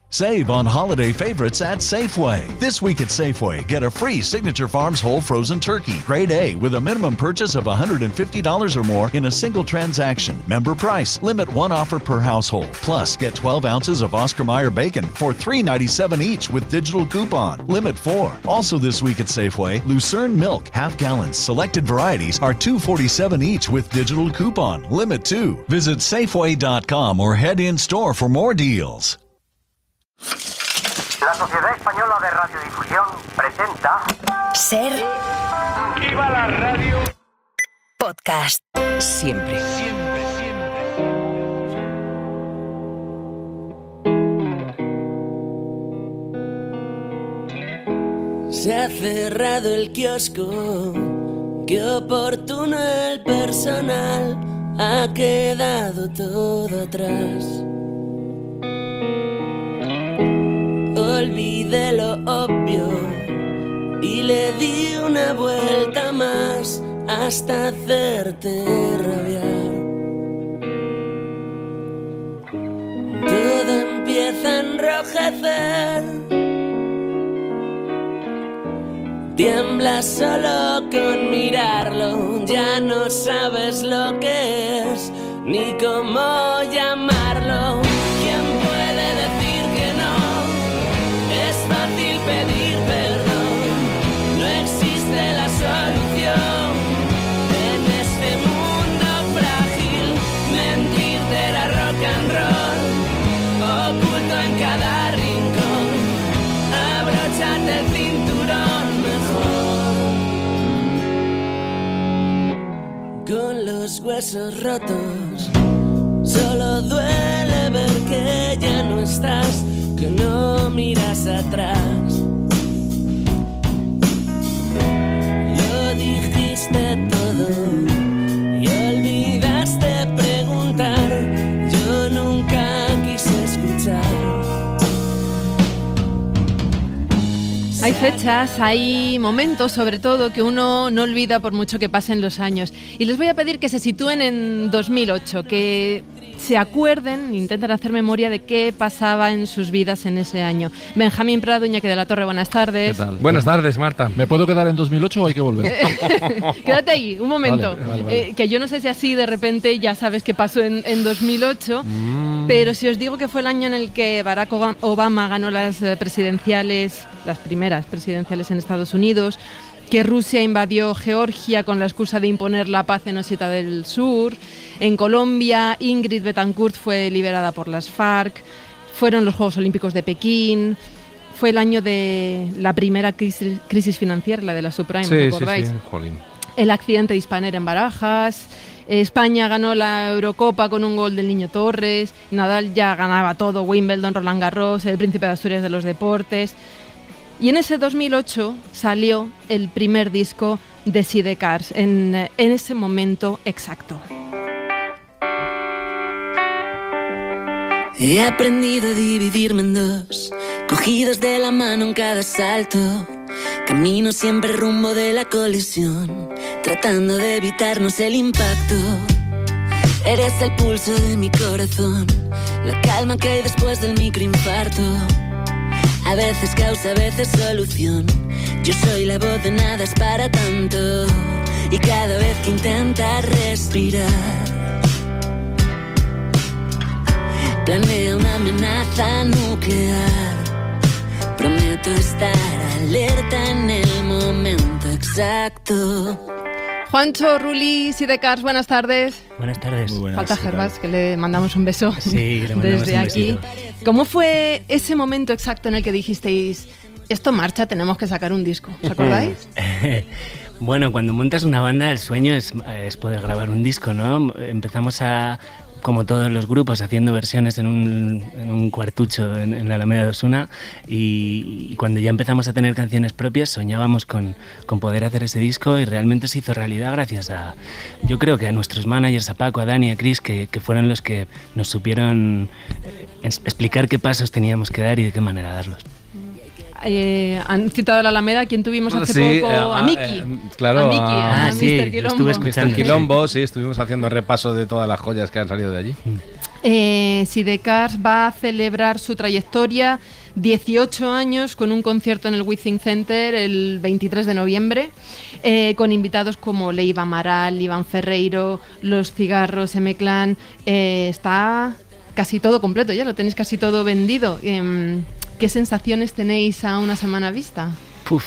Save on holiday favorites at Safeway. This week at Safeway, get a free Signature Farms whole frozen turkey, grade A, with a minimum purchase of $150 or more in a single transaction. Member price. Limit one offer per household. Plus, get 12 ounces of Oscar Mayer bacon for $3.97 each with digital coupon. Limit 4. Also this week at Safeway, Lucerne milk, half gallons, selected varieties are $2.47 each with digital coupon. Limit 2. Visit Safeway.com or head in store for more deals. La Sociedad Española de Radiodifusión presenta Ser ¡Viva la radio! Podcast. Siempre. Se ha cerrado el kiosco, qué oportuno el personal, ha quedado todo atrás. Olvidé lo obvio y le di una vuelta más hasta hacerte rabiar. Todo empieza a enrojecer, tiembla solo con mirarlo, ya no sabes lo que es ni cómo llamarlo. ¿Quién puede decir que no? Es fácil pedir perdón, no existe la solución. En este mundo frágil, mentirte era rock and roll, oculto en cada rincón, abróchate el cinturón mejor. Con los huesos rotos, solo duele ver que ya no estás, que no miras atrás. Lo dijiste todo y olvidaste preguntar, yo nunca quise escuchar. Hay fechas, hay momentos sobre todo que uno no olvida por mucho que pasen los años. Y les voy a pedir que se sitúen en 2008, que se acuerden, intenten hacer memoria de qué pasaba en sus vidas en ese año. Benjamín Prado, Iñaki de la Torre, buenas tardes. ¿Qué tal? Buenas tardes, Marta. ¿Me puedo quedar en 2008 o hay que volver? Quédate ahí, un momento. Vale. Que yo no sé si así de repente ya sabes qué pasó en 2008, pero si os digo que fue el año en el que Barack Obama ganó las presidenciales, las primeras presidenciales en Estados Unidos, que Rusia invadió Georgia con la excusa de imponer la paz en Oseta del Sur. En Colombia, Ingrid Betancourt fue liberada por las FARC. Fueron los Juegos Olímpicos de Pekín. Fue el año de la primera crisis financiera, la de la subprime, ¿os acordáis? Sí, jolín. El accidente de Spanair en Barajas. España ganó la Eurocopa con un gol del Niño Torres. Nadal ya ganaba todo, Wimbledon, Roland Garros, el Príncipe de Asturias de los deportes. Y en ese 2008 salió el primer disco de Sidecars, en ese momento exacto. He aprendido a dividirme en dos, cogidos de la mano en cada salto. Camino siempre rumbo de la colisión, tratando de evitarnos el impacto. Eres el pulso de mi corazón, la calma que hay después del microinfarto. A veces causa, a veces solución. Yo soy la voz de nada es para tanto. Y cada vez que intentas respirar, planea una amenaza nuclear. Prometo estar alerta en el momento exacto. Juancho, Ruli, Sidecars, buenas tardes. Buenas tardes. Muy buenas. Falta Gervás, que le mandamos un beso Sí, le mandamos desde un aquí. besito. ¿Cómo fue ese momento exacto en el que dijisteis, esto marcha, tenemos que sacar un disco? ¿Os acordáis? Bueno, cuando montas una banda, el sueño es poder grabar un disco, ¿no? Empezamos como todos los grupos, haciendo versiones en un cuartucho en la Alameda de Osuna, y cuando ya empezamos a tener canciones propias soñábamos con poder hacer ese disco, y realmente se hizo realidad gracias yo creo que a nuestros managers, a Paco, a Dani, a Chris, que fueron los que nos supieron explicar qué pasos teníamos que dar y de qué manera darlos. Han citado a la Alameda, ¿quién tuvimos hace poco? A Miki. Claro, a Miki, sí, Mr. lo estuve escuchando. Mr. Quilombo, sí, estuvimos haciendo repaso de todas las joyas que han salido de allí. Sidecars va a celebrar su trayectoria 18 años con un concierto en el Withing Center el 23 de noviembre, con invitados como Leiva Amaral, Iván Ferreiro, Los Cigarros, M-Clan. Está casi todo completo, ya lo tenéis casi todo vendido. ¿Qué sensaciones tenéis a una semana vista? Puf.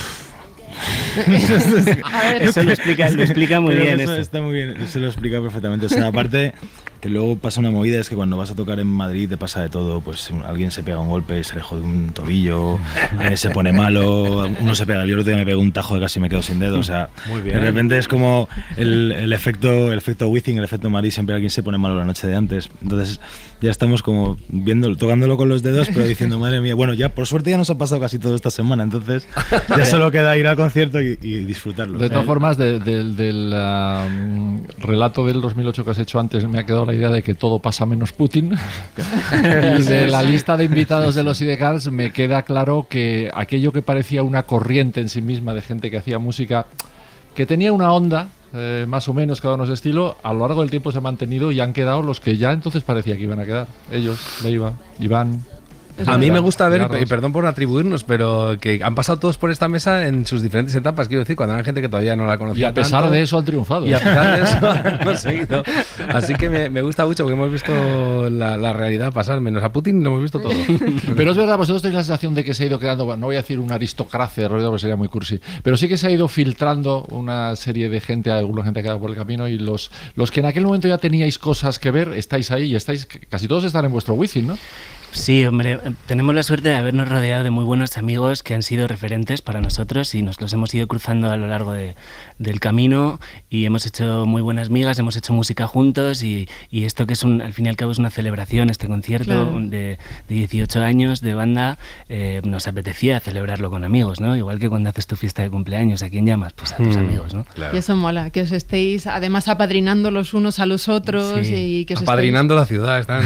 A ver. Eso lo explica muy bien. Eso está muy bien, se lo explica perfectamente. O sea, aparte que luego pasa una movida, es que cuando vas a tocar en Madrid te pasa de todo. Pues alguien se pega un golpe, se le jode un tobillo, se pone malo, uno se pega. Yo el otro día me pegó un tajo de casi me quedo sin dedo. O sea, de repente es como el efecto Withing, el efecto Madrid, siempre alguien se pone malo la noche de antes. Entonces ya estamos como tocándolo con los dedos, pero diciendo, madre mía, bueno, ya por suerte ya nos ha pasado casi todo esta semana, entonces ya solo queda ir al concierto y disfrutarlo. De todas formas, del relato del 2008 que has hecho antes, me ha quedado la idea de que todo pasa menos Putin. Y de la lista de invitados de los Sidecars me queda claro que aquello que parecía una corriente en sí misma de gente que hacía música, que tenía una onda, más o menos cada uno su estilo, a lo largo del tiempo se ha mantenido y han quedado los que ya entonces parecía que iban a quedar. Ellos, Leiva, Iván... A mí me gusta ver, y perdón por atribuirnos, pero que han pasado todos por esta mesa en sus diferentes etapas, quiero decir, cuando eran gente que todavía no la conocía. Y a pesar tanto, de eso han triunfado. Y a pesar de eso han conseguido. Así que me gusta mucho porque hemos visto la realidad pasar, menos a Putin lo hemos visto todo. Pero es verdad, vosotros tenéis la sensación de que se ha ido creando, no voy a decir una aristocracia de ruido porque sería muy cursi, pero sí que se ha ido filtrando una serie de gente, alguna gente ha quedado por el camino, y los que en aquel momento ya teníais cosas que ver, estáis ahí y estáis, casi todos están en vuestro Withing, ¿no? Sí, hombre, tenemos la suerte de habernos rodeado de muy buenos amigos que han sido referentes para nosotros y nos los hemos ido cruzando a lo largo del camino y hemos hecho muy buenas migas, hemos hecho música juntos y esto que es al fin y al cabo es una celebración, este concierto claro. de 18 años de banda, nos apetecía celebrarlo con amigos, ¿no? Igual que cuando haces tu fiesta de cumpleaños, ¿a quién llamas? Pues a tus amigos, ¿no? Claro. Y eso mola, que os estéis además apadrinando los unos a los otros y que os apadrinando la ciudad, están,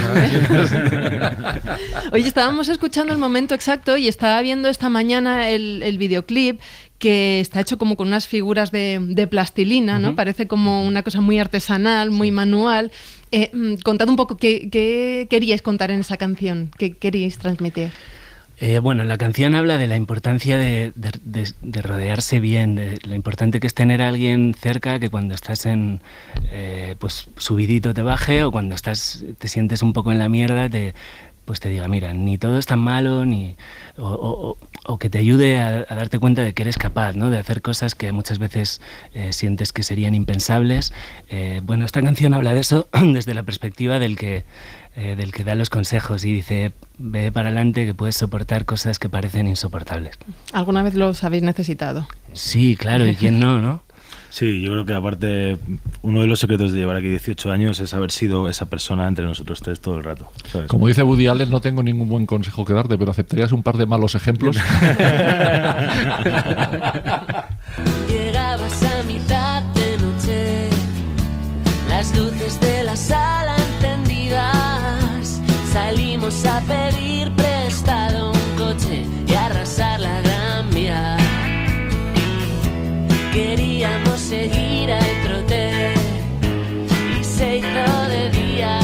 ¿no? Oye, estábamos escuchando el momento exacto y estaba viendo esta mañana el videoclip que está hecho como con unas figuras de plastilina, ¿no? Parece como una cosa muy artesanal, muy manual. Contad un poco qué queríais contar en esa canción, qué queríais transmitir. Bueno, la canción habla de la importancia de rodearse bien, de lo importante que es tener a alguien cerca que cuando estás pues subidito te baje, o cuando te sientes un poco en la mierda pues te diga, mira, ni todo es tan malo, o que te ayude a darte cuenta de que eres capaz, ¿no? De hacer cosas que muchas veces sientes que serían impensables. Bueno, esta canción habla de eso desde la perspectiva del que da los consejos y dice, ve para adelante que puedes soportar cosas que parecen insoportables. ¿Alguna vez los habéis necesitado? Sí, claro, ¿y quién no, no? Sí, yo creo que aparte uno de los secretos de llevar aquí 18 años es haber sido esa persona entre nosotros tres todo el rato, ¿sabes? Como dice Woody Allen, no tengo ningún buen consejo que darte, pero ¿aceptarías un par de malos ejemplos? Llegabas a mitad de noche, las luces de la sala encendidas, salimos a pedir prestado un coche y a arrasar la Gran Vía. Queríamos seguir al trote y se hizo de día.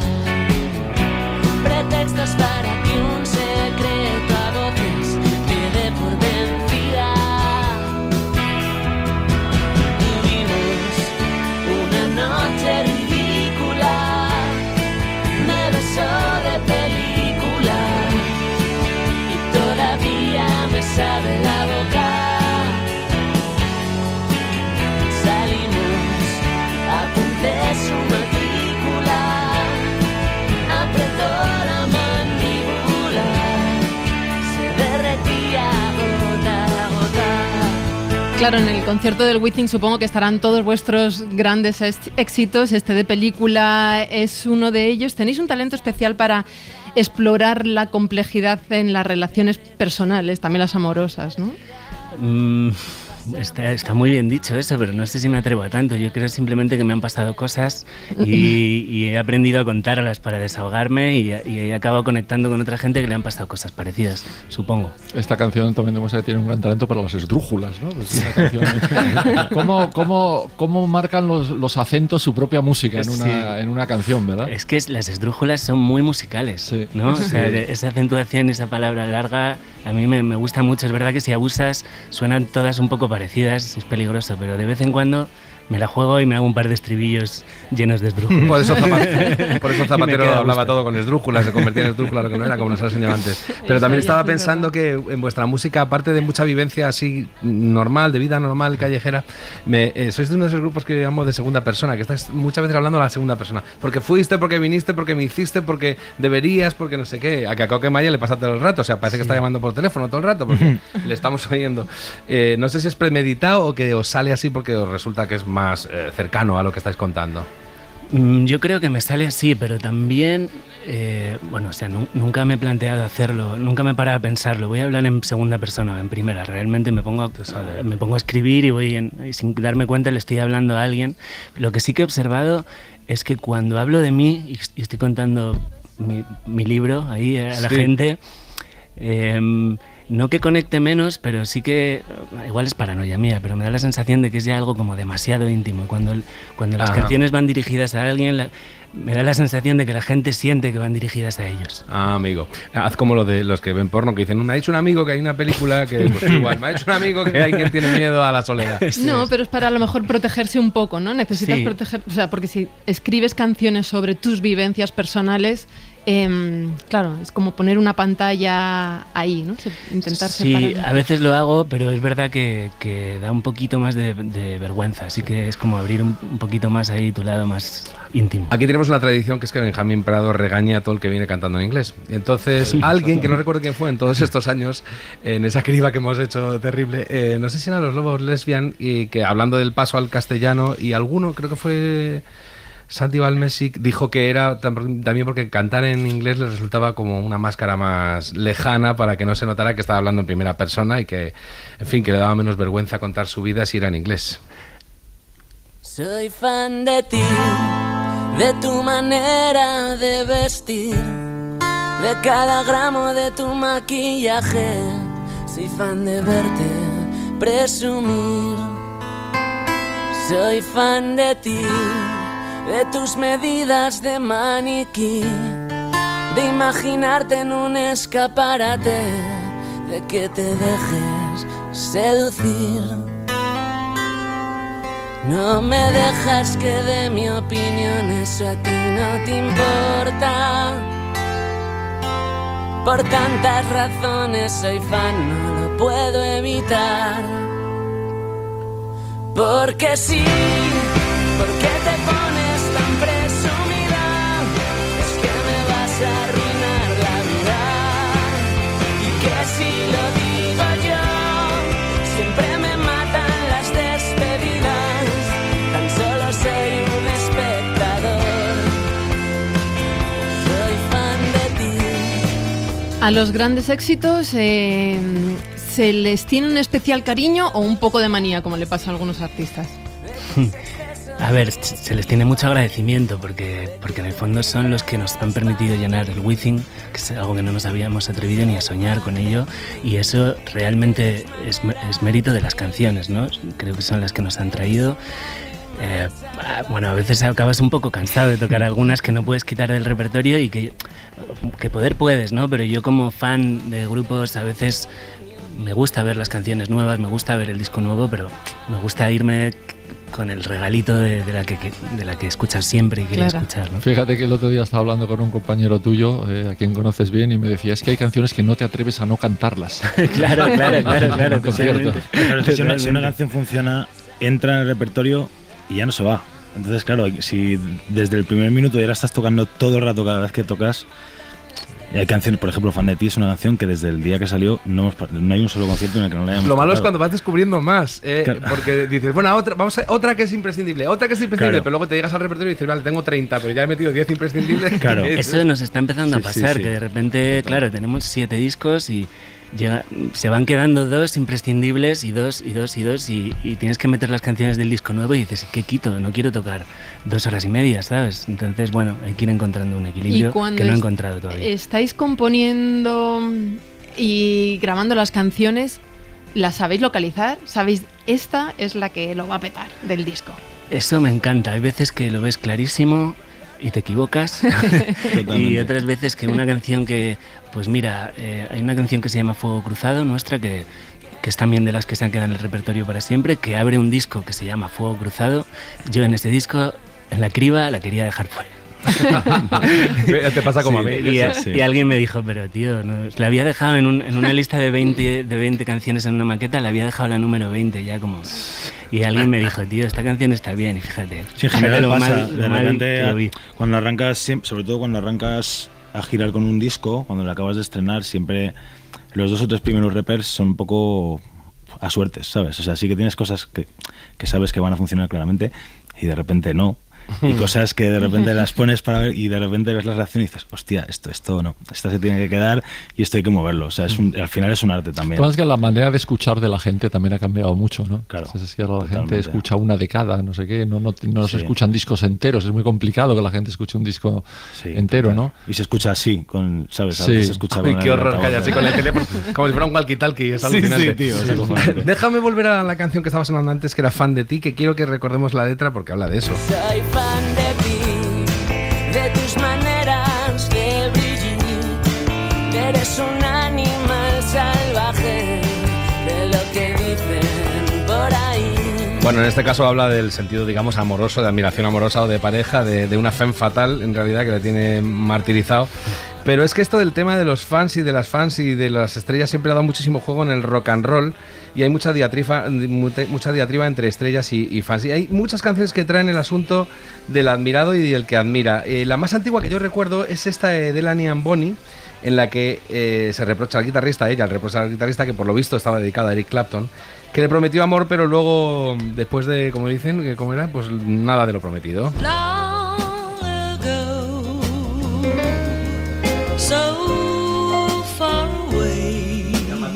Pretextos para que un secreto a voces me dé por vencida. Tuvimos una noche ridícula, me besó de película y todavía me sabe la boca. De su matrícula, apretó la mandíbula, se derretía gota a gota. Claro, en el concierto del Withing supongo que estarán todos vuestros grandes éxitos. Este de película es uno de ellos. Tenéis un talento especial para explorar la complejidad en las relaciones personales, también las amorosas, ¿no? Está muy bien dicho eso, pero no sé si me atrevo a tanto. Yo creo simplemente que me han pasado cosas y he aprendido a contarlas para desahogarme y he acabado conectando con otra gente que le han pasado cosas parecidas, supongo. Esta canción también demuestra que tiene un gran talento para las esdrújulas, ¿no? Pues es una canción... ¿Cómo marcan los acentos su propia música en una canción, verdad? Es que las esdrújulas son muy musicales, ¿no? O sea, esa acentuación, esa palabra larga, a mí me gusta mucho. Es verdad que si abusas suenan todas un poco parecidas, es peligroso, pero de vez en cuando me la juego y me hago un par de estribillos llenos de esdrújulas. Por eso Zapatero hablaba todo con esdrújulas, se convertía en esdrújula, lo que no era, como nos has enseñado antes. Pero también estaba pensando que en vuestra música, aparte de mucha vivencia así normal, de vida normal, callejera, sois de uno de esos grupos que llamo de segunda persona, que estáis muchas veces hablando a la segunda persona. Porque fuiste, porque viniste, porque me hiciste, porque deberías, porque no sé qué. A Coque Maya le pasa todo el rato, o sea, parece que está llamando por teléfono todo el rato, porque le estamos oyendo. No sé si es premeditado o que os sale así porque os resulta que es más cercano a lo que estáis contando. Yo creo que me sale así, pero también, nunca me he planteado hacerlo, nunca me he parado a pensarlo. Voy a hablar en segunda persona o en primera. Realmente me pongo a escribir y sin darme cuenta le estoy hablando a alguien. Lo que sí que he observado es que cuando hablo de mí y estoy contando mi libro ahí a la gente... no que conecte menos, pero sí que, igual es paranoia mía, pero me da la sensación de que es ya algo como demasiado íntimo. Cuando las canciones van dirigidas a alguien, me da la sensación de que la gente siente que van dirigidas a ellos. Amigo. Haz como lo de los que ven porno, que dicen, me ha dicho un amigo que hay una película que, pues igual, me ha dicho un amigo que hay quien tiene miedo a la soledad. No, pero es para a lo mejor protegerse un poco, ¿no? Necesitas proteger, o sea, porque si escribes canciones sobre tus vivencias personales... claro, es como poner una pantalla ahí, ¿no? Intentar separar. Sí, a veces lo hago, pero es verdad que da un poquito más de vergüenza, así que es como abrir un poquito más ahí tu lado más íntimo. Aquí tenemos una tradición que es que Benjamín Prado regaña a todo el que viene cantando en inglés. Entonces, alguien, que no recuerdo quién fue en todos estos años, en esa criba que hemos hecho terrible, no sé si eran los Lobos Lesbian, y que hablando del paso al castellano, y alguno, creo que fue... Santi Balmesic dijo que era también porque cantar en inglés le resultaba como una máscara más lejana para que no se notara que estaba hablando en primera persona y que, en fin, que le daba menos vergüenza contar su vida si era en inglés. Soy fan de ti, de tu manera de vestir, de cada gramo de tu maquillaje. Soy fan de verte presumir. Soy fan de ti, de tus medidas de maniquí, de imaginarte en un escaparate, de que te dejes seducir. No me dejas que dé mi opinión, eso a ti no te importa. Por tantas razones soy fan, no lo puedo evitar. Porque sí, porque te pones tan presumida, es que me vas a arruinar la vida. Y que si lo digo yo, siempre me matan las despedidas. Tan solo soy un espectador, soy fan de ti. A los grandes éxitos ¿se les tiene un especial cariño o un poco de manía, como le pasa a algunos artistas? A ver, se les tiene mucho agradecimiento porque en el fondo son los que nos han permitido llenar el Wizzing, que es algo que no nos habíamos atrevido ni a soñar con ello, y eso realmente es mérito de las canciones, ¿no? Creo que son las que nos han traído. A veces acabas un poco cansado de tocar algunas que no puedes quitar del repertorio y que poder puedes, ¿no? Pero yo como fan de grupos a veces me gusta ver las canciones nuevas, me gusta ver el disco nuevo, pero me gusta irme con el regalito de la que escuchas siempre y quieres escuchar, ¿no? Fíjate que el otro día estaba hablando con un compañero tuyo, a quien conoces bien, y me decía, es que hay canciones que no te atreves a no cantarlas. Claro. Si una canción funciona, entra en el repertorio y ya no se va. Entonces, claro, si desde el primer minuto ya la estás tocando todo el rato cada vez que tocas. Y hay canciones, por ejemplo, Fan de ti es una canción que desde el día que salió no hay un solo concierto en el que no la hayamos Lo malo tocado. es cuando vas descubriendo más, claro. Porque dices, bueno, otra que es imprescindible, claro. Pero luego te llegas al repertorio y dices, vale, tengo 30, pero ya he metido 10 imprescindibles. Claro. Eso nos está empezando a pasar, sí. que de repente, claro, tenemos 7 discos y se van quedando 2 imprescindibles y 2 y tienes que meter las canciones del disco nuevo y dices, ¿qué quito? No quiero tocar 2 horas y media, ¿sabes? Entonces, bueno, hay que ir encontrando un equilibrio que no he encontrado todavía. ¿Estáis componiendo y grabando las canciones? ¿Las sabéis localizar? ¿Sabéis esta es la que lo va a petar del disco? Eso me encanta. Hay veces que lo ves clarísimo y te equivocas y otras veces que una canción que, pues mira, hay una canción que se llama Fuego Cruzado nuestra que es también de las que se han quedado en el repertorio para siempre, que abre un disco que se llama Fuego Cruzado. Yo en este disco, en la criba, la quería dejar fuera. Te pasa como a mí. Y alguien me dijo, pero tío, no, la había dejado en una lista de 20 canciones en una maqueta, la había dejado la número 20 ya como... Y alguien me dijo, tío, esta canción está bien, y fíjate. Sí, en general pasa, de repente, cuando arrancas, sobre todo cuando arrancas a girar con un disco, cuando lo acabas de estrenar, siempre los 2 o 3 primeros repers son un poco a suertes, ¿sabes? O sea, sí que tienes cosas que sabes que van a funcionar claramente y de repente no. Y cosas que de repente las pones para ver y de repente ves la reacción y dices, hostia, esto no, esta se tiene que quedar y esto hay que moverlo. O sea, al final es un arte también. Es que la manera de escuchar de la gente también ha cambiado mucho, ¿no? Claro. Es que la gente escucha una de cada, no sé qué, no se escuchan discos enteros. Es muy complicado que la gente escuche un disco entero, ¿no? Y se escucha así, ¿sabes? Se escucha Ay, qué horror, calla, así con el teléfono, como si fuera un walkie-talkie, es alucinante. Sí, tío. Déjame volver a la canción que estabas hablando antes, que era Fan de ti, que quiero que recordemos la letra porque habla de eso. Soy fan de ti, de tus maneras de brillar. Eres un animal salvaje, de lo que dicen por ahí. Bueno, en este caso habla del sentido, digamos, amoroso, de admiración amorosa o de pareja, de una femme fatal, en realidad, que le tiene martirizado. Pero es que esto del tema de los fans y de las fans y de las estrellas siempre ha dado muchísimo juego en el rock and roll y hay mucha diatriba entre estrellas y fans. Y hay muchas canciones que traen el asunto del admirado y del que admira. La más antigua que yo recuerdo es esta de Delaney and Bonnie, en la que se reprocha al guitarrista, ella le reprocha al guitarrista que por lo visto estaba dedicada a Eric Clapton, que le prometió amor, pero luego, después de, como dicen, que cómo era, pues nada de lo prometido. So far away,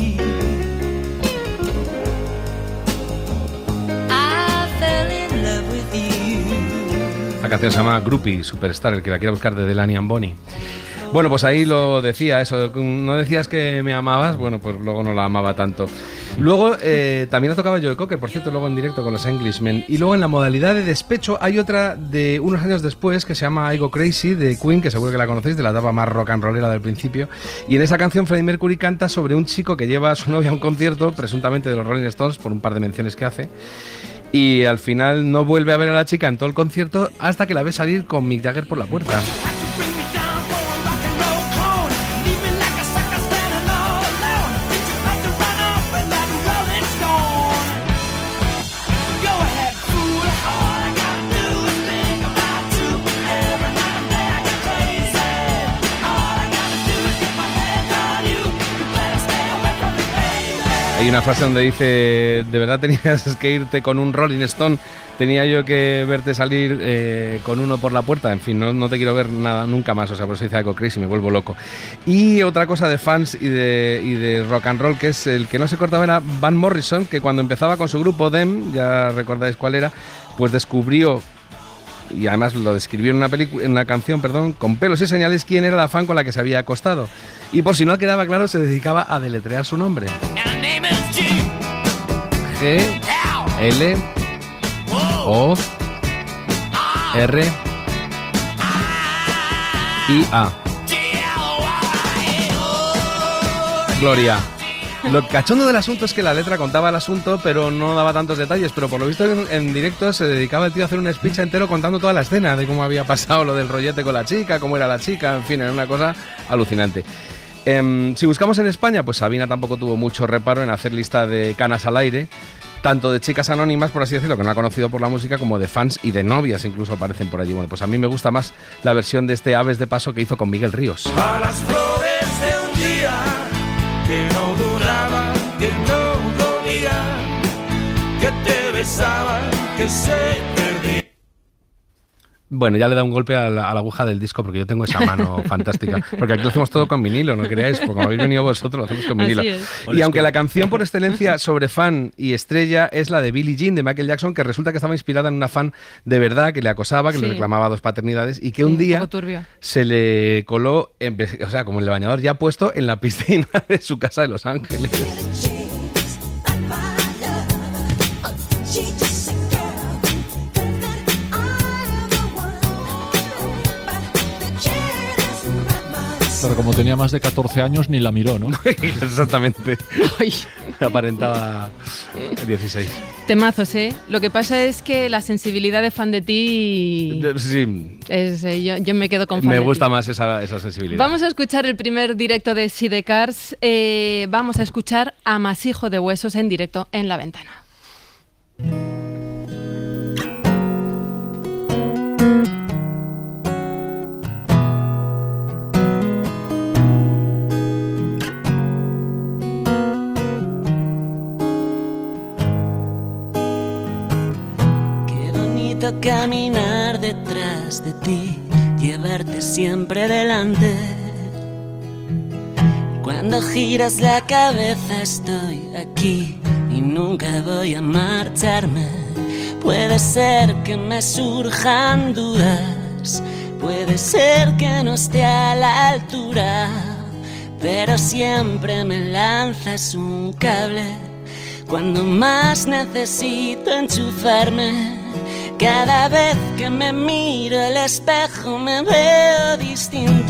I fell in love with you. La canción se llama Groupie Superstar, el que la quiera buscar, de Delaney and Bonnie. Bueno, pues ahí lo decía, eso, no decías que me amabas, bueno, pues luego no la amaba tanto. Luego también la tocaba Joe Cocker, por cierto, luego en directo con los Englishmen. Y luego en la modalidad de despecho hay otra de unos años después que se llama I Go Crazy, de Queen, que seguro que la conocéis, de la etapa más rock and rollera del principio. Y en esa canción Freddie Mercury canta sobre un chico que lleva a su novia a un concierto, presuntamente de los Rolling Stones, por un par de menciones que hace. Y al final no vuelve a ver a la chica en todo el concierto hasta que la ve salir con Mick Jagger por la puerta. Hay una frase donde dice, de verdad tenías que irte con un Rolling Stone, tenía yo que verte salir con uno por la puerta, en fin, no te quiero ver nada nunca más, o sea, por eso dice I Go Crazy, me vuelvo loco. Y otra cosa de fans y de rock and roll, que es el que no se cortaba, era Van Morrison, que cuando empezaba con su grupo Them, ya recordáis cuál era, pues descubrió, y además lo describió en una canción, con pelos y señales, quién era la fan con la que se había acostado. Y por si no quedaba claro, se dedicaba a deletrear su nombre. G, L, O, R, I, A. Gloria. Lo cachondo del asunto es que la letra contaba el asunto, pero no daba tantos detalles. Pero por lo visto en directo se dedicaba el tío a hacer un speech entero contando toda la escena de cómo había pasado lo del rollete con la chica, cómo era la chica, en fin, era una cosa alucinante. Si buscamos en España, pues Sabina tampoco tuvo mucho reparo en hacer lista de canas al aire, tanto de chicas anónimas, por así decirlo, que no ha conocido por la música, como de fans y de novias, incluso aparecen por allí. Bueno, pues a mí me gusta más la versión de este Aves de Paso que hizo con Miguel Ríos. A las flores de un día que no duraba, que no dolía, que te besaba, que se perdía. Bueno, ya le da un golpe a la aguja del disco porque yo tengo esa mano fantástica. Porque aquí lo hacemos todo con vinilo, no creáis, porque como habéis venido vosotros, lo hacemos con vinilo. Y aunque la canción por excelencia sobre fan y estrella es la de Billie Jean de Michael Jackson, que resulta que estaba inspirada en una fan de verdad que le acosaba, que le reclamaba 2 paternidades y que un día se le coló, o sea, como el bañador ya puesto en la piscina de su casa de Los Ángeles. Pero como tenía más de 14 años, ni la miró, ¿no? Exactamente. Aparentaba 16. Temazos, ¿eh? Lo que pasa es que la sensibilidad de Fan de Ti... Sí. Yo me quedo con Fan Me de gusta Ti. más esa sensibilidad. Vamos a escuchar el primer directo de Sidecars. Vamos a escuchar Amasijo de Huesos en directo en La Ventana. Caminar detrás de ti, llevarte siempre delante. Cuando giras la cabeza estoy aquí y nunca voy a marcharme. Puede ser que me surjan dudas, puede ser que no esté a la altura, pero siempre me lanzas un cable cuando más necesito enchufarme. Cada vez que me miro al espejo me veo distinto.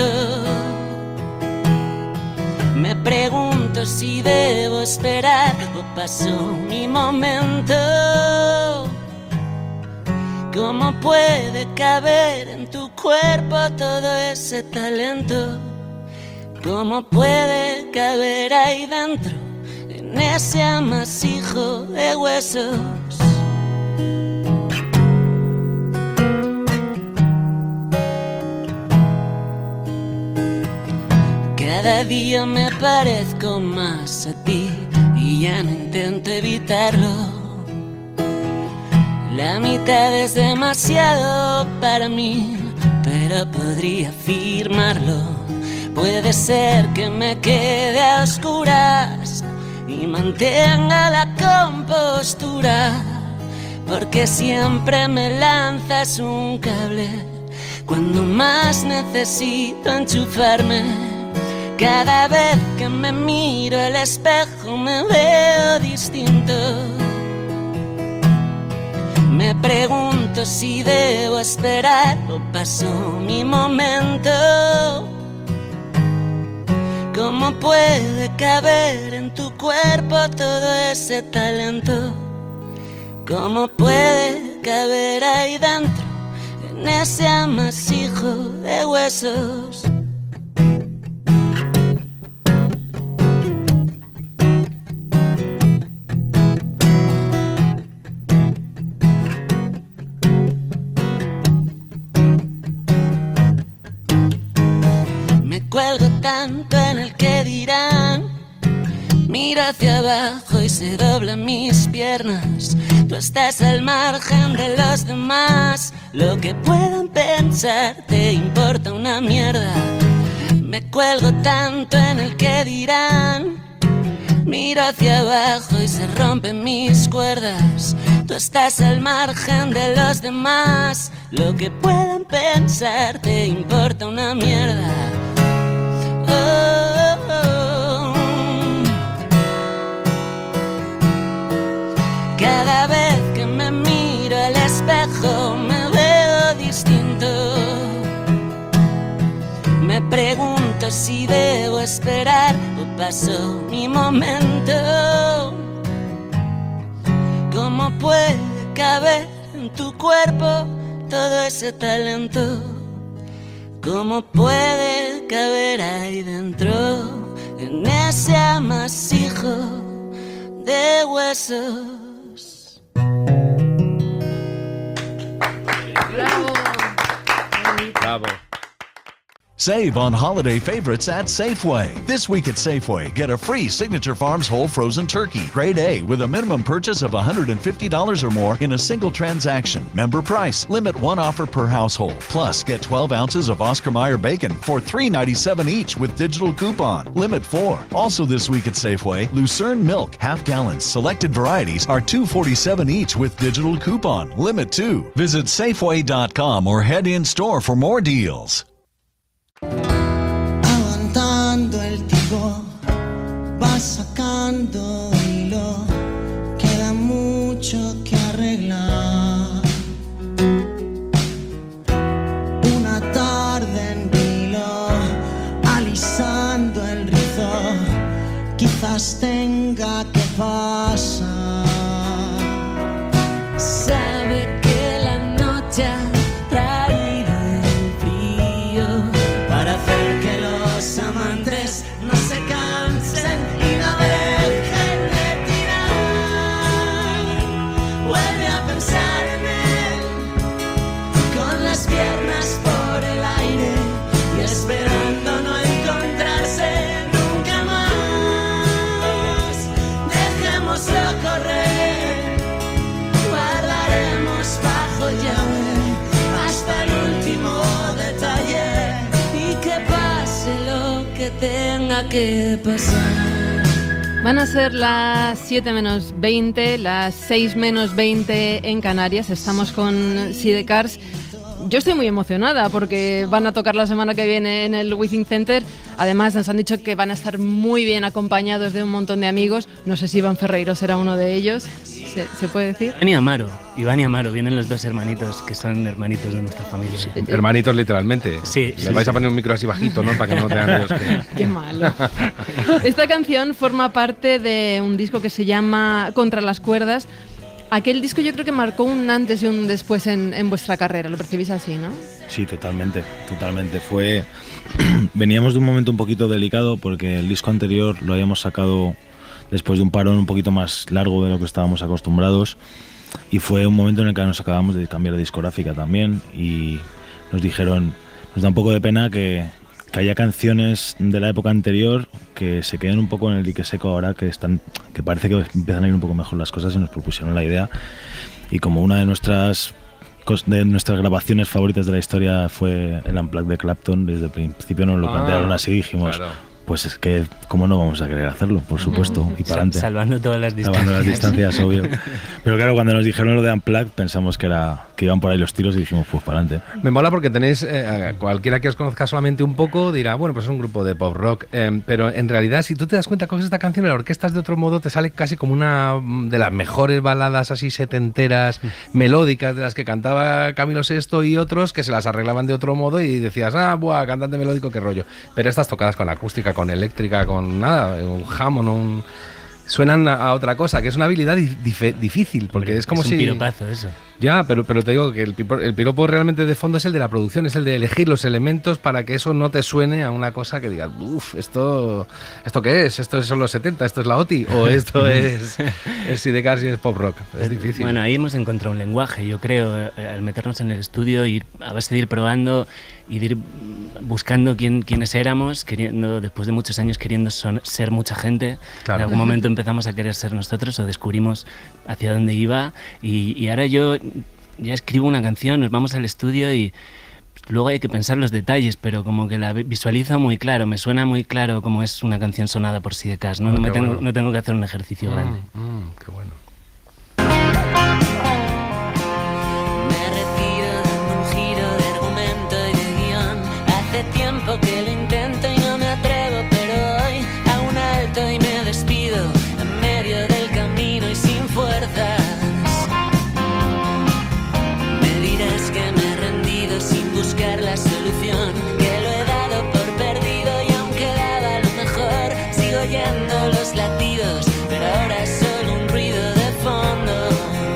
Me pregunto si debo esperar o pasó mi momento. ¿Cómo puede caber en tu cuerpo todo ese talento? ¿Cómo puede caber ahí dentro, en ese amasijo de huesos? Cada día me parezco más a ti y ya no intento evitarlo. La mitad es demasiado para mí, pero podría afirmarlo. Puede ser que me quede a oscuras y mantenga la compostura, porque siempre me lanzas un cable cuando más necesito enchufarme. Cada vez que me miro al espejo me veo distinto. Me pregunto si debo esperar o pasó mi momento. ¿Cómo puede caber en tu cuerpo todo ese talento? ¿Cómo puede caber ahí dentro, en ese amasijo de huesos? Cuelgo tanto en el que dirán. Miro hacia abajo y se doblan mis piernas. Tú estás al margen de los demás. Lo que puedan pensar te importa una mierda. Me cuelgo tanto en el que dirán. Miro hacia abajo y se rompen mis cuerdas. Tú estás al margen de los demás. Lo que puedan pensar te importa una mierda. Cada vez que me miro al espejo me veo distinto. Me pregunto si debo esperar o pasó mi momento. ¿Cómo puede caber en tu cuerpo todo ese talento? ¿Cómo puede caber ahí dentro, en ese amasijo de huesos? Bravo. Save on holiday favorites at Safeway. This week at Safeway, get a free Signature Farms whole frozen turkey, grade A, with a minimum purchase of $150 or more in a single transaction. Member price. Limit one offer per household. Plus, get 12 ounces of Oscar Mayer bacon for $3.97 each with digital coupon. Limit 4. Also this week at Safeway, Lucerne milk, half gallons, selected varieties are $2.47 each with digital coupon. Limit 2. Visit Safeway.com or head in store for more deals. Aguantando el tiempo, va sacando hilo, queda mucho que arreglar. Una tarde en vilo, alisando el rizo, quizás tenga que pasar. Sabe que la noche ha traído el frío para hacer que los amantes no se cansen y no dejen de tirar. Vuelve a pensar en él con las piernas por el aire y esperando no encontrarse nunca más. Dejémoslo correr, guardaremos bajo llave hasta el último detalle y que pase lo que tenga que pasar. Van a ser las 7 menos 20, las 6 menos 20 en Canarias. Estamos con Sidecars. Yo estoy muy emocionada porque van a tocar la semana que viene en el Withing Center. Además, nos han dicho que van a estar muy bien acompañados de un montón de amigos. No sé si Iván Ferreiro será uno de ellos. ¿Se puede decir? Iván y Amaro, vienen los dos hermanitos que son hermanitos de nuestra familia. Hermanitos literalmente. Sí. Les vais a poner un micro así bajito, ¿no? Para que no tengan ellos que... Qué malo. Esta canción forma parte de un disco que se llama Contra las cuerdas. Aquel disco yo creo que marcó un antes y un después en vuestra carrera. ¿Lo percibís así, no? Sí, totalmente. Veníamos de un momento un poquito delicado porque el disco anterior lo habíamos sacado después de un parón un poquito más largo de lo que estábamos acostumbrados y fue un momento en el que nos acabamos de cambiar de discográfica también y nos dijeron, nos da un poco de pena que haya canciones de la época anterior que se queden un poco en el dique seco ahora que parece que empiezan a ir un poco mejor las cosas y nos propusieron la idea y como una de nuestras grabaciones favoritas de la historia fue el Unplugged de Clapton, desde el principio nos lo plantearon así y dijimos, claro. Pues es que, ¿cómo no vamos a querer hacerlo? Por supuesto, y para adelante. Salvando todas las distancias. Salvando las distancias, obvio. Pero claro, cuando nos dijeron lo de Unplugged, pensamos que iban por ahí los tiros y dijimos, pues para adelante. Me mola porque tenéis, cualquiera que os conozca solamente un poco dirá, bueno, pues es un grupo de pop rock, pero en realidad, si tú te das cuenta, coges esta canción y la orquestas de otro modo, te sale casi como una de las mejores baladas así setenteras, melódicas, de las que cantaba Camilo VI y otros, que se las arreglaban de otro modo y decías, buah, cantante melódico, qué rollo. Pero estas tocadas con acústica, con eléctrica, con nada, un Hammond, suenan a otra cosa, que es una habilidad difícil, porque es como es un piropazo eso. Ya, pero te digo que el piropo realmente de fondo es el de la producción, es el de elegir los elementos para que eso no te suene a una cosa que digas, ¿esto qué es? ¿Esto son los 70? ¿Esto es la OTI? ¿O esto es Sidecars y es pop rock? Es difícil. Bueno, ahí hemos encontrado un lenguaje, yo creo, al meternos en el estudio, a base de ir probando y de ir buscando quiénes éramos, después de muchos años queriendo ser mucha gente. Claro. En algún momento empezamos a querer ser nosotros o descubrimos hacia dónde iba y ahora yo ya escribo una canción, nos vamos al estudio y luego hay que pensar los detalles, pero como que la visualizo muy claro, me suena muy claro como es una canción sonada por Sidecars, ¿no? No tengo que hacer un ejercicio grande. Qué bueno. Me retiro dando un giro de argumento y de guión. Hace tiempo que lo intento y no me atrevo, pero hoy hago un alto y me despido en medio del camino y sin fuerzas. Que me he rendido sin buscar la solución, que lo he dado por perdido y aunque daba lo mejor, sigo oyendo los latidos, pero ahora es solo un ruido de fondo.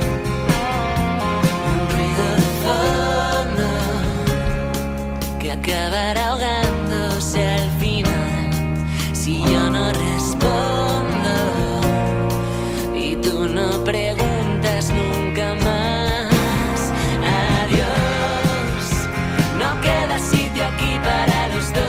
Un ruido de fondo que acabará ahogándose al final si yo no respondo y tú no preguntas nunca más. Para los dos.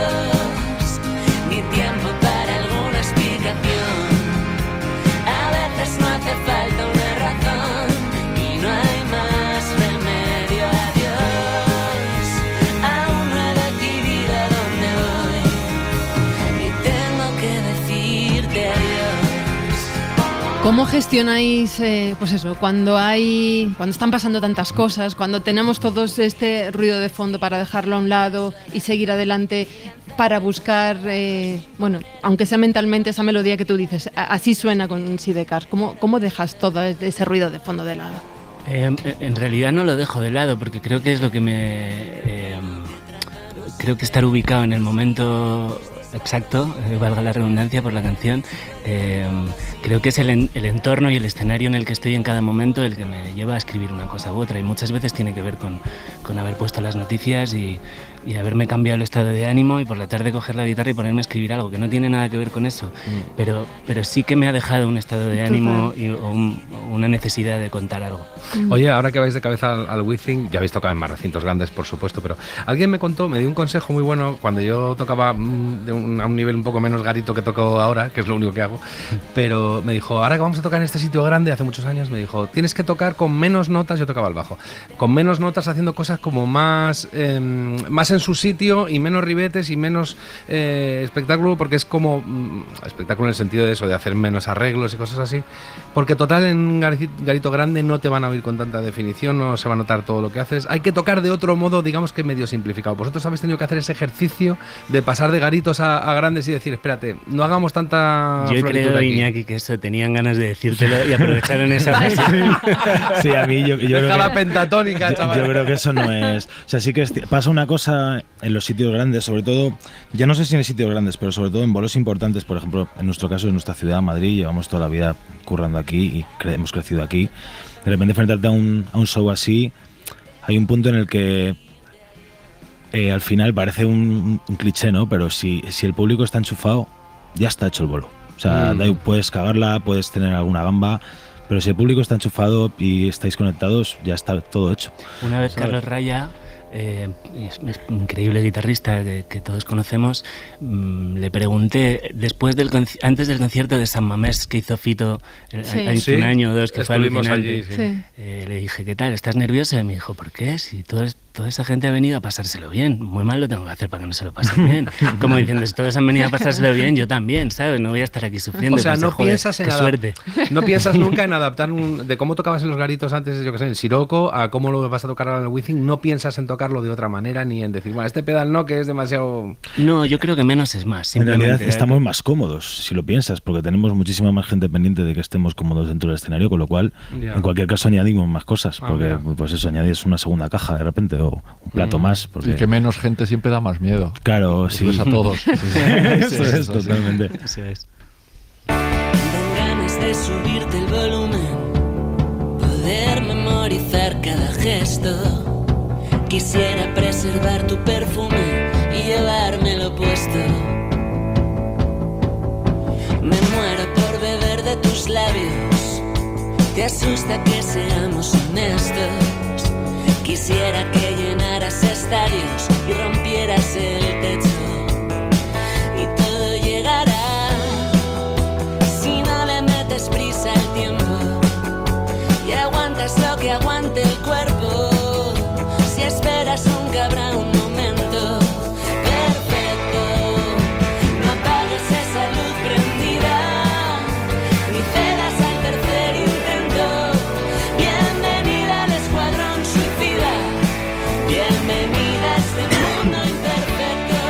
¿Cómo gestionáis, pues eso, cuando están pasando tantas cosas, cuando tenemos todos este ruido de fondo para dejarlo a un lado y seguir adelante para buscar, bueno, aunque sea mentalmente esa melodía que tú dices, así suena con Sidecars? ¿Cómo dejas todo ese ruido de fondo de lado? En realidad no lo dejo de lado porque creo que es lo que creo que estar ubicado en el momento exacto, valga la redundancia por la canción, creo que es el entorno y el escenario en el que estoy en cada momento el que me lleva a escribir una cosa u otra, y muchas veces tiene que ver con haber puesto las noticias y haberme cambiado el estado de ánimo y por la tarde coger la guitarra y ponerme a escribir algo que no tiene nada que ver con eso, pero sí que me ha dejado un estado de ánimo o una necesidad de contar algo. Oye, ahora que vais de cabeza al Wizzing, ya habéis tocado en más recintos grandes, por supuesto, pero alguien me dio un consejo muy bueno cuando yo tocaba a un nivel un poco menos garito que toco ahora, que es lo único que hago, pero me dijo, ahora que vamos a tocar en este sitio grande, hace muchos años, me dijo, tienes que tocar con menos notas, yo tocaba el bajo, con menos notas, haciendo cosas como más en su sitio y menos ribetes y menos espectáculo, porque es como espectáculo en el sentido de eso, de hacer menos arreglos y cosas así, porque total en un garito grande no te van a oír con tanta definición, no se va a notar todo lo que haces, hay que tocar de otro modo, digamos que medio simplificado. Vosotros habéis tenido que hacer ese ejercicio de pasar de garitos a grandes y decir, espérate, no hagamos tanta yo floritura creo, aquí. Iñaki, que eso tenían ganas de decírtelo y aprovecharon esa ocasión. Sí, a mí yo creo Deja la que, pentatónica, chaval. yo creo que eso no es... O sea, sí que pasa una cosa en los sitios grandes, sobre todo, ya no sé si en sitios grandes, pero sobre todo en bolos importantes, por ejemplo, en nuestro caso, en nuestra ciudad, Madrid, llevamos toda la vida currando aquí y hemos crecido aquí. De repente, enfrentarte a un show así, hay un punto en el que al final parece un cliché, ¿no? Pero si el público está enchufado, ya está hecho el bolo. O sea, puedes cagarla, puedes tener alguna gamba, pero si el público está enchufado y estáis conectados, ya está todo hecho. Una vez Carlos Raya, es increíble guitarrista que todos conocemos, le pregunté antes del concierto de San Mamés que hizo Fito hace un año o dos, que fue alucinante. Allí, le dije, ¿qué tal? ¿Estás nervioso? Y me dijo, ¿por qué? Si toda esa gente ha venido a pasárselo bien, muy mal lo tengo que hacer para que no se lo pasen bien. Como diciendo, si todos han venido a pasárselo bien, yo también, ¿sabes? No voy a estar aquí sufriendo. O sea, no piensas en suerte. No piensas nunca en adaptar de cómo tocabas en los garitos antes, yo que sé, en Siroco, a cómo lo vas a tocar ahora en el Wizzing. No piensas en tocarlo de otra manera ni en decir, bueno, este pedal no, que es demasiado... No, yo creo que menos es más. En realidad estamos más cómodos, si lo piensas, porque tenemos muchísima más gente pendiente de que estemos cómodos dentro del escenario, con lo cual, en cualquier caso, añadimos más cosas, porque pues eso, añades una segunda caja de repente o un plato más. Porque... Y que menos gente siempre da más miedo. Claro, sí. A todos. Eso es, totalmente. Eso es. Dan ganas de subirte el volumen, poder memorizar cada gesto. Quisiera preservar tu perfume y llevármelo puesto. Me muero por beber de tus labios. Te asusta que seamos honestos. Quisiera que llenaras estadios y rompieras el techo. Y todo llegará si no le metes prisa al tiempo y aguantas lo que aguante el cuerpo. Si esperas nunca habrá un momento perfecto. No apagues esa luz prendida ni cedas al tercer intento. Bienvenida al escuadrón suicida. Bienvenida a este mundo imperfecto.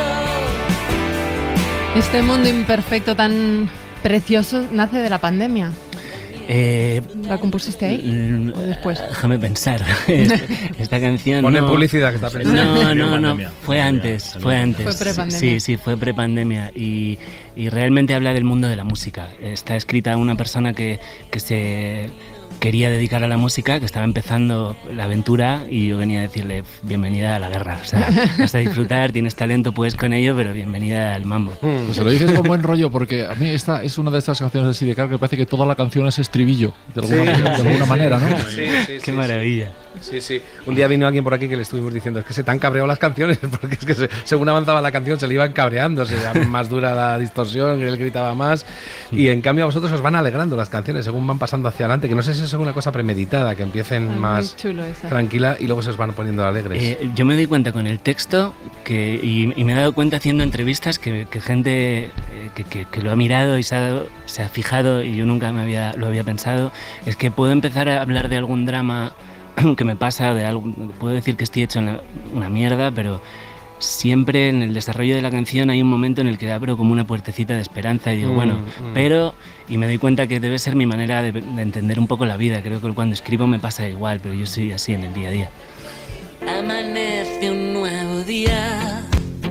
Este mundo imperfecto tan precioso nace de la pandemia. ¿La compusiste ahí o después? Déjame pensar. Esta canción... Pone publicidad que está pensando. No. Fue antes. Fue prepandemia. Sí, fue prepandemia. Y realmente habla del mundo de la música. Está escrita una persona que se quería dedicar a la música, que estaba empezando la aventura, y yo venía a decirle, bienvenida a la guerra. O sea, vas a disfrutar, tienes talento, puedes con ello, pero bienvenida al mambo. Pues se lo dices con buen rollo, porque a mí esta es una de estas canciones de Sidecars que parece que toda la canción es estribillo, de alguna manera, ¿no? Sí, qué maravilla. Sí. Un día vino alguien por aquí que le estuvimos diciendo, es que se te han cabreado las canciones, porque es que según avanzaba la canción se le iban cabreando, se era más dura la distorsión, él gritaba más, y en cambio a vosotros os van alegrando las canciones según van pasando hacia adelante, que no sé si canciones es una cosa premeditada, que empiecen más tranquila y luego se os van poniendo alegres. Yo me doy cuenta con el texto y me he dado cuenta haciendo entrevistas que gente que lo ha mirado y se ha fijado y yo nunca lo había pensado, es que puedo empezar a hablar de algún drama que me pasa, puedo decir que estoy hecho una mierda, pero siempre en el desarrollo de la canción hay un momento en el que abro como una puertecita de esperanza y digo, y me doy cuenta que debe ser mi manera de entender un poco la vida. Creo que cuando escribo me pasa igual, pero yo soy así en el día a día. Amanece un nuevo día,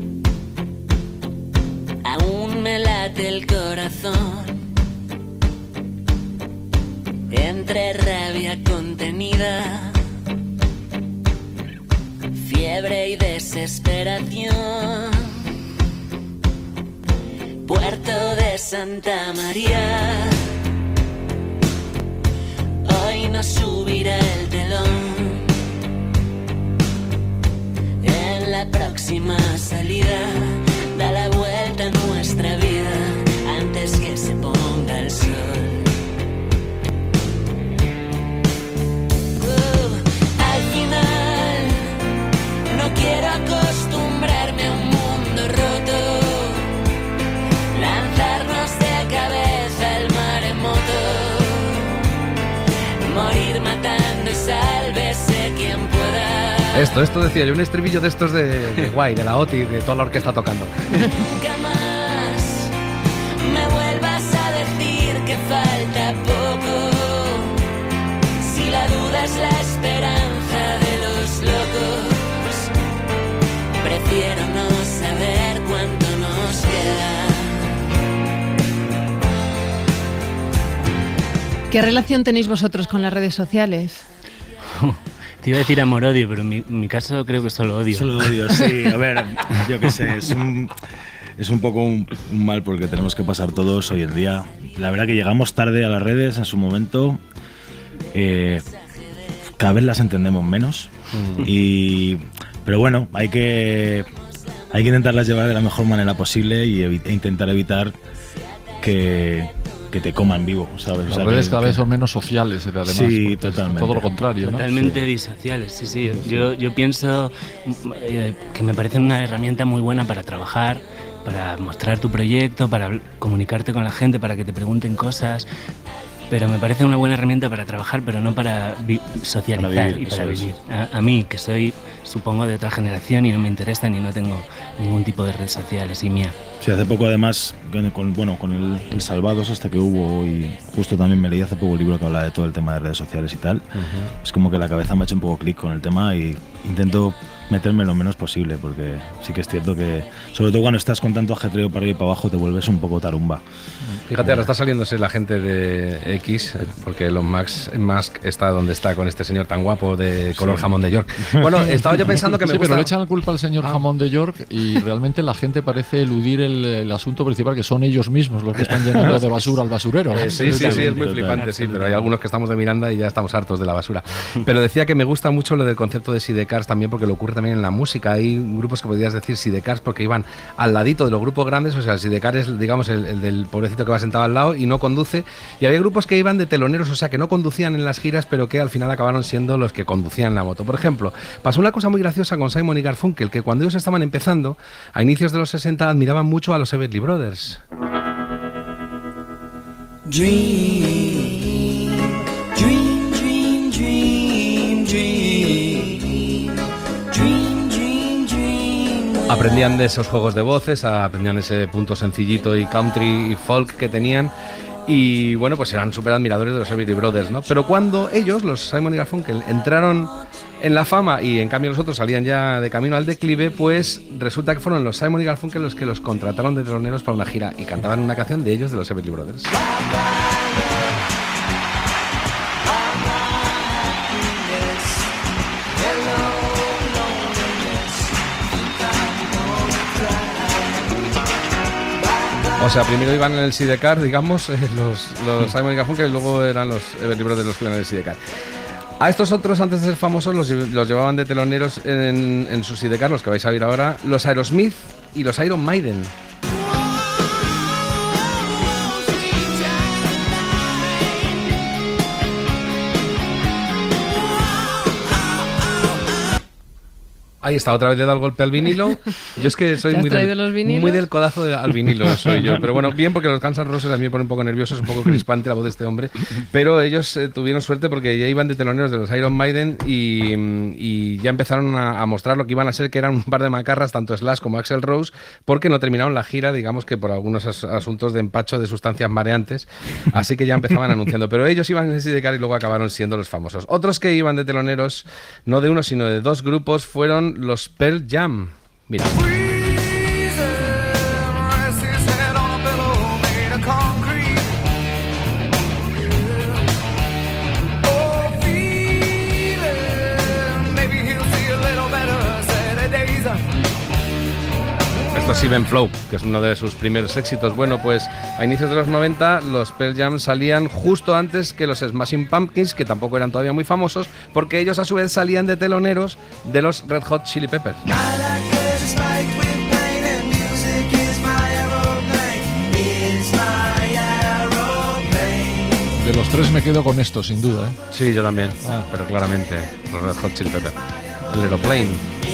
aún me late el corazón, entre rabia contenida, fiebre y desesperación. Puerto de Santa María, hoy nos subirá el telón. En la próxima salida, da la vuelta a nuestra vida antes que se ponga el sol. Al final, no quiero acostumbrarme a un mundo roto, lanzarnos de cabeza al maremoto, morir matando y sálvese quien pueda. Esto decía yo, un estribillo de estos de guay, de la OTI, de toda la orquesta tocando. Nunca más me vuelvas a decir que falta poco, si la duda es la esperanza de los locos, prefiero no saber cuánto nos queda. ¿Qué relación tenéis vosotros con las redes sociales? Te iba a decir amor-odio, pero en mi caso creo que solo odio. Solo odio, sí. A ver, yo qué sé, es un poco un mal porque tenemos que pasar todos hoy en día. La verdad que llegamos tarde a las redes en su momento. Cada vez las entendemos menos. Pero bueno, hay que intentarlas llevar de la mejor manera posible e intentar evitar que te coman vivo, ¿sabes? Las redes cada vez son menos sociales, además. Sí, totalmente. Todo lo contrario, ¿no? Totalmente disociales, sí. Yo pienso que me parecen una herramienta muy buena para trabajar, para mostrar tu proyecto, para comunicarte con la gente, para que te pregunten cosas. Pero me parece una buena herramienta para trabajar, pero no para socializar y para vivir. A mí, que soy, supongo, de otra generación y no me interesan y no tengo ningún tipo de redes sociales y mía. Sí, hace poco además, con el Salvados hasta que hubo, y justo también me leí hace poco un libro que habla de todo el tema de redes sociales y tal. Es como que la cabeza me ha hecho un poco clic con el tema y intento meterme lo menos posible, porque sí que es cierto que, sobre todo cuando estás con tanto ajetreo para arriba y para abajo, te vuelves un poco tarumba. Fíjate, ahora está saliéndose la gente de X, porque Elon Musk está donde está con este señor tan guapo de color jamón de York. Bueno, estaba yo pensando que me gusta... pero le echan la culpa al señor jamón de York y realmente la gente parece eludir el asunto principal, que son ellos mismos los que están llenando de basura al basurero. Sí, es muy flipante, sí, pero hay algunos que estamos de Miranda y ya estamos hartos de la basura. Pero decía que me gusta mucho lo del concepto de sidecars también, porque lo ocurre también en la música. Hay grupos que podrías decir sidecars porque iban al ladito de los grupos grandes, o sea, el sidecar es, digamos, el del pobrecito que va sentado al lado y no conduce, y había grupos que iban de teloneros, o sea, que no conducían en las giras, pero que al final acabaron siendo los que conducían la moto. Por ejemplo, pasó una cosa muy graciosa con Simon y Garfunkel, que cuando ellos estaban empezando, a inicios de los 60, admiraban mucho a los Everly Brothers. Dream, dream, dream, dream, dream, dream, dream, dream. Aprendían de esos juegos de voces, aprendían ese punto sencillito y country y folk que tenían. Y bueno, pues eran súper admiradores de los Everly Brothers, ¿no? Pero cuando ellos, los Simon y Garfunkel, entraron en la fama y en cambio los otros salían ya de camino al declive, pues resulta que fueron los Simon y Garfunkel los que los contrataron de teloneros para una gira y cantaban una canción de ellos, de los Everly Brothers. O sea, primero iban en el sidecar, digamos, los Simon y Garfunkel, y luego eran los Everly Brothers los que iban en el sidecar. A estos otros, antes de ser famosos, los llevaban de teloneros en sus sidecar, los que vais a ver ahora, los Aerosmith y los Iron Maiden. Ahí está, otra vez le da el golpe al vinilo. Yo es que soy muy del codazo al vinilo, soy yo. Pero bueno, bien, porque los Guns N' Roses a mí me ponen un poco nervioso, es un poco crispante la voz de este hombre. Pero ellos tuvieron suerte porque ya iban de teloneros de los Iron Maiden y ya empezaron a mostrar lo que iban a ser, que eran un par de macarras, tanto Slash como Axl Rose, porque no terminaron la gira, digamos que por algunos asuntos de empacho de sustancias mareantes. Así que ya empezaban anunciando. Pero ellos iban en Sidecar y luego acabaron siendo los famosos. Otros que iban de teloneros, no de uno, sino de dos grupos, fueron los Pearl Jam. Mira. Esto es Even Flow, que es uno de sus primeros éxitos. Bueno, pues a inicios de los 90 los Pearl Jam salían justo antes que los Smashing Pumpkins, que tampoco eran todavía muy famosos, porque ellos a su vez salían de teloneros de los Red Hot Chili Peppers. De los tres me quedo con esto, sin duda, ¿eh? Sí, yo también, pero claramente los Red Hot Chili Peppers. El Aeroplane.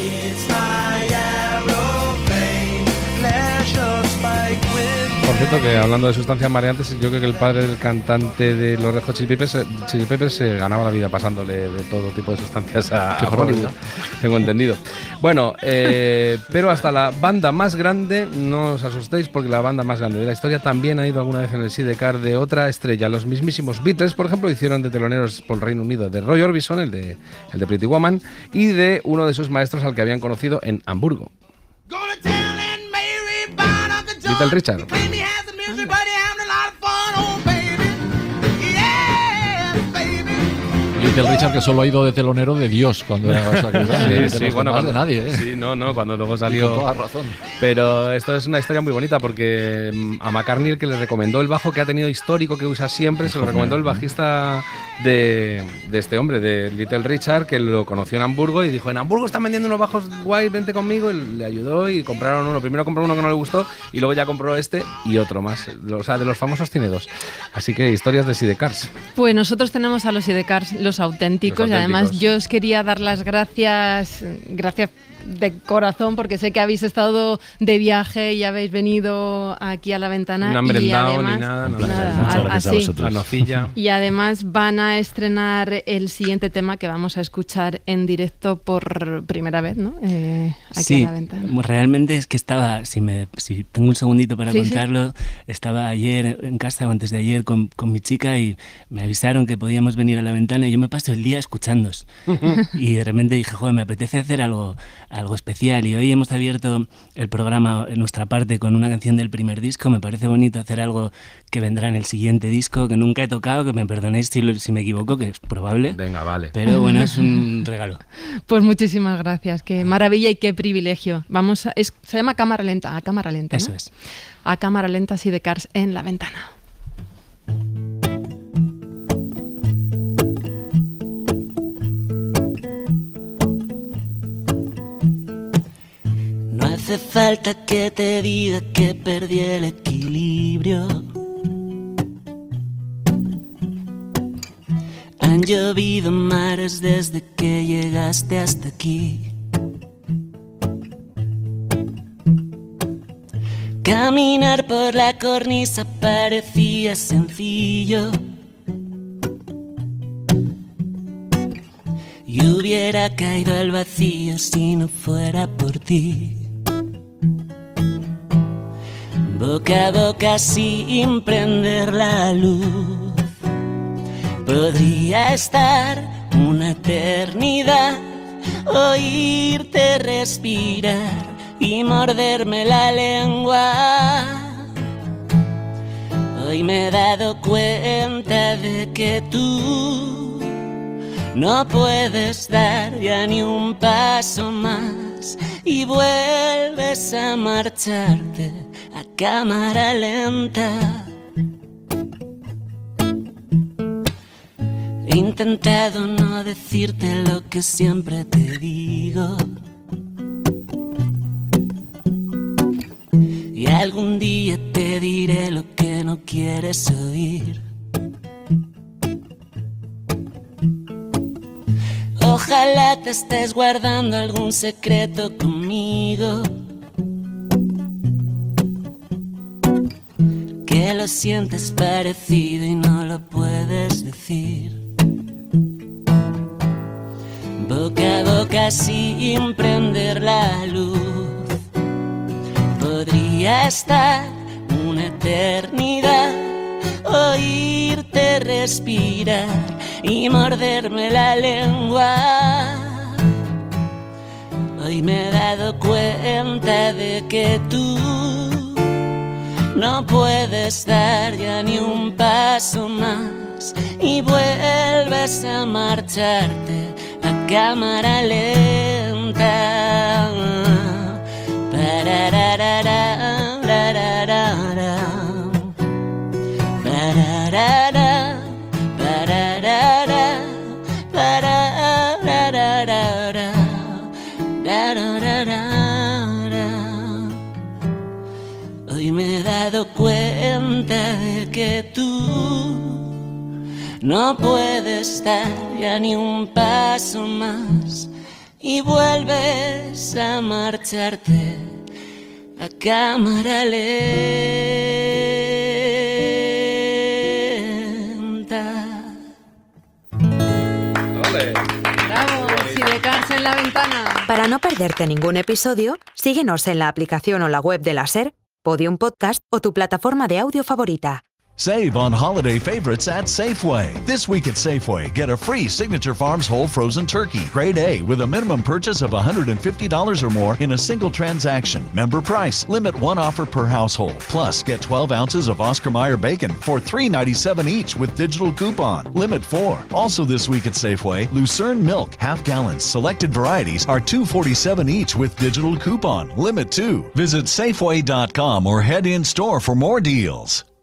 Por cierto, que hablando de sustancias mareantes, yo creo que el padre del cantante de los Red Hot Chili Peppers se ganaba la vida pasándole de todo tipo de sustancias a Hollywood, ¿no? Tengo entendido. Bueno, pero hasta la banda más grande, no os asustéis, porque la banda más grande de la historia también ha ido alguna vez en el Sidecar de otra estrella. Los mismísimos Beatles, por ejemplo, hicieron de teloneros por el Reino Unido de Roy Orbison, el de Pretty Woman, y de uno de sus maestros al que habían conocido en Hamburgo. Little Richard. Little Richard, que solo ha ido de telonero de Dios cuando era bueno, más de nadie, ¿eh? Sí, cuando luego salió. Con toda razón. Pero esto es una historia muy bonita porque a McCartney, el que le recomendó el bajo que ha tenido histórico, que usa siempre, se lo recomendó el bajista de este hombre, de Little Richard, que lo conoció en Hamburgo y dijo: en Hamburgo están vendiendo unos bajos guay, vente conmigo. Y le ayudó y compraron uno. Primero compró uno que no le gustó y luego ya compró este y otro más. O sea, de los famosos tiene dos. Así que historias de Sidecars. Pues nosotros tenemos a los Sidecars, los auténticos, y además yo os quería dar las gracias de corazón, porque sé que habéis estado de viaje y habéis venido aquí a La Ventana. No han merendado ni nada. Muchas gracias a vosotros. La nocilla. Y además van a estrenar el siguiente tema que vamos a escuchar en directo por primera vez, ¿no? Aquí sí, a La Ventana. Realmente es que estaba, si tengo un segundito para contarlo, estaba ayer en casa o antes de ayer con mi chica y me avisaron que podíamos venir a La Ventana y yo me paso el día escuchándos. Y de repente dije, joder, me apetece hacer algo especial, y hoy hemos abierto el programa en nuestra parte con una canción del primer disco. Me parece bonito hacer algo que vendrá en el siguiente disco, que nunca he tocado, que me perdonéis si me equivoco, que es probable. Venga, vale. Pero bueno, es un regalo. Pues muchísimas gracias, qué maravilla y qué privilegio. Se llama Cámara Lenta, a Cámara Lenta, ¿no? Eso es. A Cámara Lenta, Sidecars en La Ventana. No hace falta que te diga que perdí el equilibrio. Han llovido mares desde que llegaste hasta aquí. Caminar por la cornisa parecía sencillo. Y hubiera caído al vacío si no fuera por ti. Boca a boca sin prender la luz, podría estar una eternidad, oírte respirar y morderme la lengua. Hoy me he dado cuenta de que tú no puedes dar ya ni un paso más y vuelves a marcharte a cámara lenta. He intentado no decirte lo que siempre te digo, y algún día te diré lo que no quieres oír. Ojalá Ojalá te estés guardando algún secreto conmigo, que lo sientes parecido y no lo puedes decir. Boca a boca sin prender la luz, podría estar una eternidad, oírte respirar y morderme la lengua. Hoy me he dado cuenta de que tú no puedes dar ya ni un paso más y vuelves a marcharte a cámara lenta. Parararara, pararara, pararara, pararara, pararara, pararara. Hoy me he dado cuenta de que tú no puedes dar ya ni un paso más y vuelves a marcharte a cámara lenta. Bravo, Sidecars en la ventana. Para no perderte ningún episodio, síguenos en la aplicación o la web de la SER, Podium Podcast o tu plataforma de audio favorita. Save on holiday favorites at Safeway. This week at Safeway, get a free Signature Farms whole frozen turkey, grade A, with a minimum purchase of $150 or more in a single transaction. Member price. Limit one offer per household. Plus, get 12 ounces of Oscar Mayer bacon for $3.97 each with digital coupon. Limit 4. Also this week at Safeway, Lucerne milk, half gallons, selected varieties are $2.47 each with digital coupon. Limit 2. Visit Safeway.com or head in store for more deals.